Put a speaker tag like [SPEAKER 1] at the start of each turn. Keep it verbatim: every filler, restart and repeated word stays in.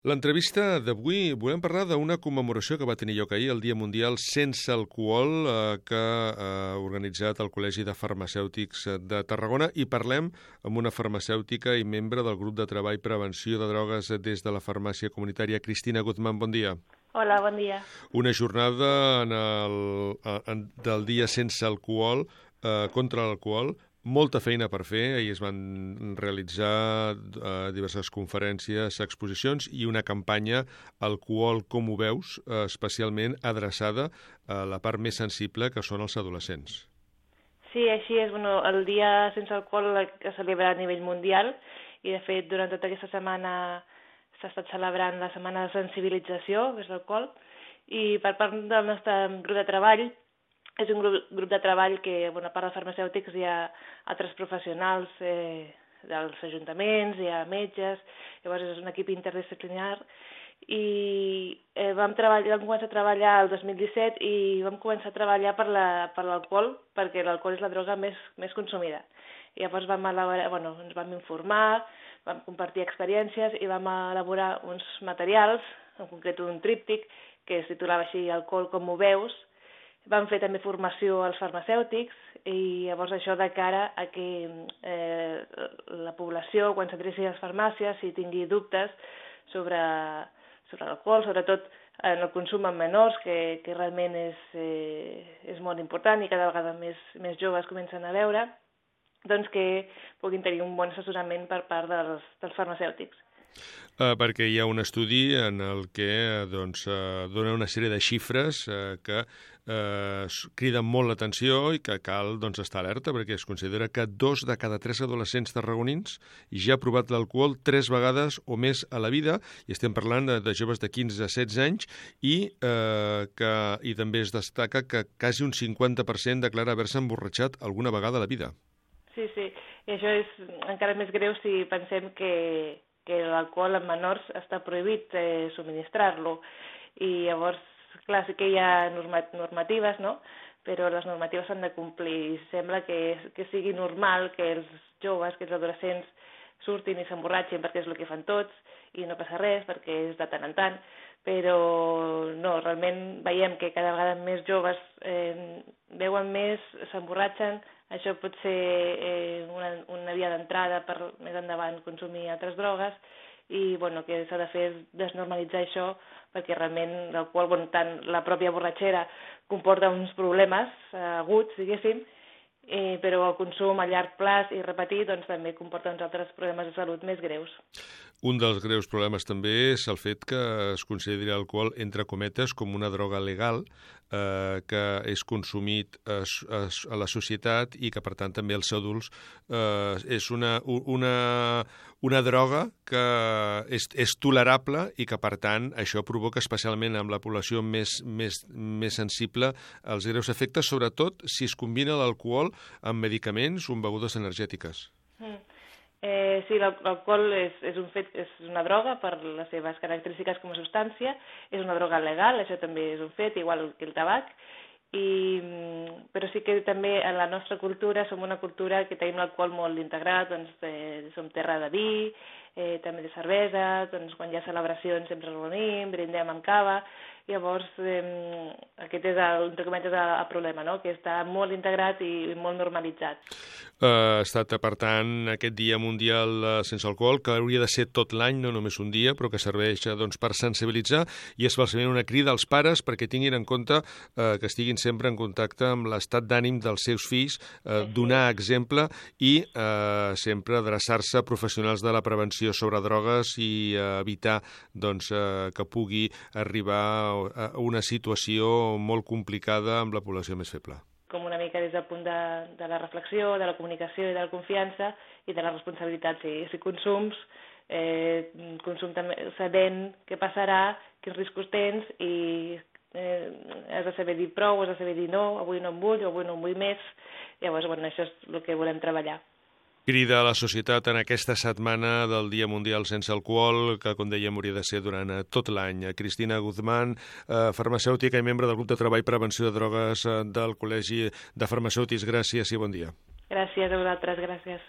[SPEAKER 1] L'entrevista d'avui volem parlar d'una commemoració que va tenir lloc ahir, el Dia Mundial Sense Alcohol, eh, que ha organitzat el Col·legi de Farmacèutics de Tarragona, i parlem amb una farmacèutica i membre del grup de treball Prevenció de Drogues des de la farmàcia comunitària, Cristina Guzmán. Bon dia.
[SPEAKER 2] Hola, bon dia.
[SPEAKER 1] Una jornada en el, en, del Dia Sense Alcohol, eh, contra l'alcohol. Molta feina per fer, ahir es van realitzar eh, diverses conferències, exposicions i una campanya Alcohol com ho veus, eh, especialment adreçada a la part més sensible, que són els adolescents.
[SPEAKER 2] Sí, així és. Bueno, el Dia Sense Alcohol es celebra a nivell mundial i, de fet, durant tota aquesta setmana s'ha estat celebrant la setmana de sensibilització vers l'alcohol, i per part del nostre grup de treball és un grup, grup de treball que, bueno, a part de farmacèutics, hi ha altres professionals eh, dels ajuntaments, hi ha metges, llavors és un equip interdisciplinar, i eh, vam, treballar, vam començar a treballar el dos mil disset i vam començar a treballar per l'alcohol, perquè l'alcohol és la droga més, més consumida. I llavors vam elaborar, bueno, ens vam informar, vam compartir experiències i vam elaborar uns materials, en concret un tríptic, que es titulava així Alcohol com ho veus. Vam fer també formació als farmacèutics i llavors això de cara a que eh, la població, quan s'adreci a les farmàcies, si tingui dubtes sobre, sobre l'alcohol, sobretot en el consum en menors, que, que realment és, eh, és molt important i cada vegada més, més joves comencen a veure, doncs que puguin tenir un bon assessorament per part dels, dels farmacèutics.
[SPEAKER 1] Uh, perquè hi ha un estudi en el que doncs, uh, dona una sèrie de xifres uh, que uh, criden molt l'atenció i que cal doncs, estar alerta, perquè es considera que dos de cada tres adolescents tarragonins ja ha provat l'alcohol tres vegades o més a la vida, i estem parlant de, de joves de quinze a setze anys, i, uh, que, i també es destaca que quasi un cinquanta per cent declara haver-se emborratxat alguna vegada a la vida.
[SPEAKER 2] Sí, sí, i això és encara més greu si pensem que que l'alcohol en menors està prohibit eh, subministrar-lo. I llavors, clar, sí que hi ha normatives, no? Però les normatives s'han de complir. Sembla que, que sigui normal que els joves, que els adolescents surtin i s'emborratxin perquè és el que fan tots i no passa res, perquè és de tant en tant, però no, realment veiem que cada vegada més joves eh, beuen més, s'emborratxen. Això pot ser eh, una, una via d'entrada per més endavant consumir altres drogues, i bueno, que s'ha de fer és desnormalitzar això, perquè realment l'alcohol, bueno, tant la pròpia borratxera comporta uns problemes eh, aguts, diguéssim, eh, però el consum a llarg plaç i repetit doncs, també comporta uns altres problemes de salut més greus.
[SPEAKER 1] Un dels greus problemes també és el fet que es consideri l'alcohol, entre cometes, com una droga legal, eh, que és consumit a, a, a la societat i que, per tant, també els adults eh, és una, una, una droga que és, és tolerable i que, per tant, això provoca especialment amb la població més, més, més sensible els greus efectes, sobretot si es combina l'alcohol amb medicaments o amb begudes energètiques.
[SPEAKER 2] Mm. Eh, sí, l'alcohol és, és, un fet, és una droga per les seves característiques com a substància, és una droga legal, això també és un fet, igual que el tabac, i, però sí que també en la nostra cultura som una cultura que tenim l'alcohol molt integrat, doncs eh, som terra de vi, eh, també de cervesa, doncs quan hi ha celebracions sempre ens reunim, brindem amb cava. Llavors, eh, aquest és el, entre cometes, el problema, no? Que està molt integrat i molt normalitzat.
[SPEAKER 1] Uh, ha estat, per tant, aquest Dia Mundial uh, Sense Alcohol, que hauria de ser tot l'any, no només un dia, però que serveix uh, doncs, per sensibilitzar, i especialment una crida als pares perquè tinguin en compte uh, que estiguin sempre en contacte amb l'estat d'ànim dels seus fills, uh, donar exemple i uh, sempre adreçar-se a professionals de la prevenció sobre drogues i uh, evitar doncs, uh, que pugui arribar a una situació molt complicada amb la població més feble.
[SPEAKER 2] Com una mica des del punt de, de la reflexió, de la comunicació i de la confiança i de la responsabilitat. Si, si consums, eh, consum també sabent què passarà, quins riscos tens, i eh, has de saber dir prou, has de saber dir no, avui no em vull, avui no em vull més. Llavors, bueno, això és el que volem treballar.
[SPEAKER 1] Crida a la societat en aquesta setmana del Dia Mundial Sense Alcohol, que, com dèiem, hauria de ser durant tot l'any. Cristina Guzmán, eh, farmacèutica i membre del grup de treball Prevenció de Drogues eh, del Col·legi de Farmacèutics, gràcies i bon dia.
[SPEAKER 2] Gràcies a vosaltres, gràcies.